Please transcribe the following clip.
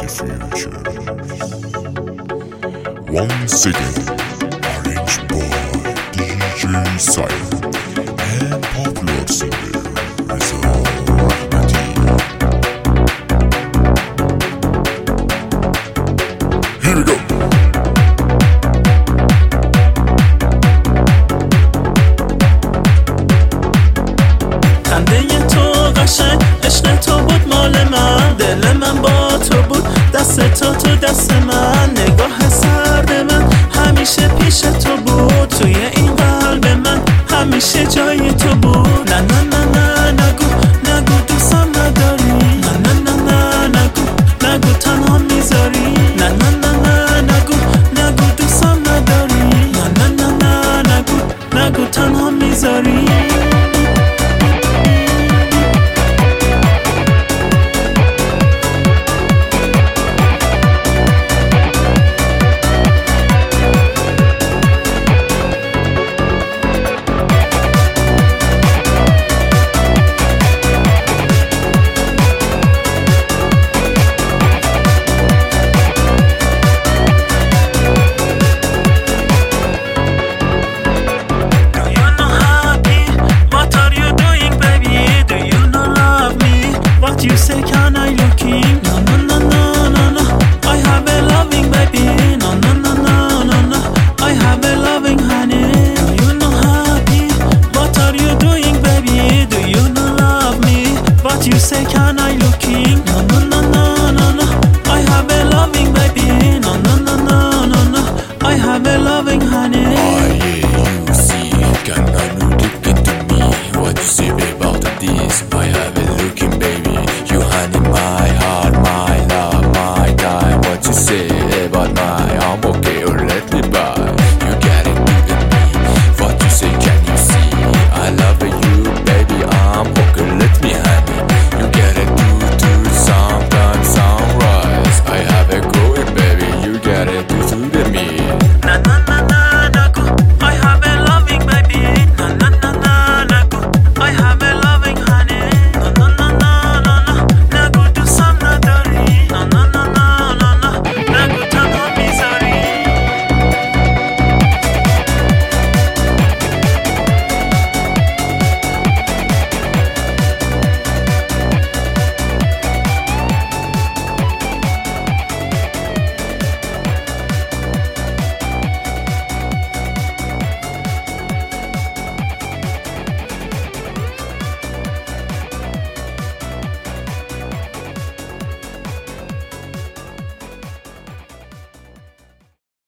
the future. Once again, arranged by DJ Silent and popular singer Reza Rahmati. Here we go. خنده تو قشنگ عشق تو بود مال من، دل من با تو بود، دست تو دست من، نگاه سرد من همیشه پیش تو بود، توی این قلب من همیشه جای تو بود. نه نه نه نه نگو دوستم نداری، نه نه نه نه نگو تنها میذاری، نه نه نه نه نگو دوستم نداری، نه نه نه نه نگو تنها میذاری. You say can I looking? No no no no no no. I have a loving baby. No no no no no no. I have a loving honey. Do you not happy? What are you doing, baby? Do you not love me? But you say can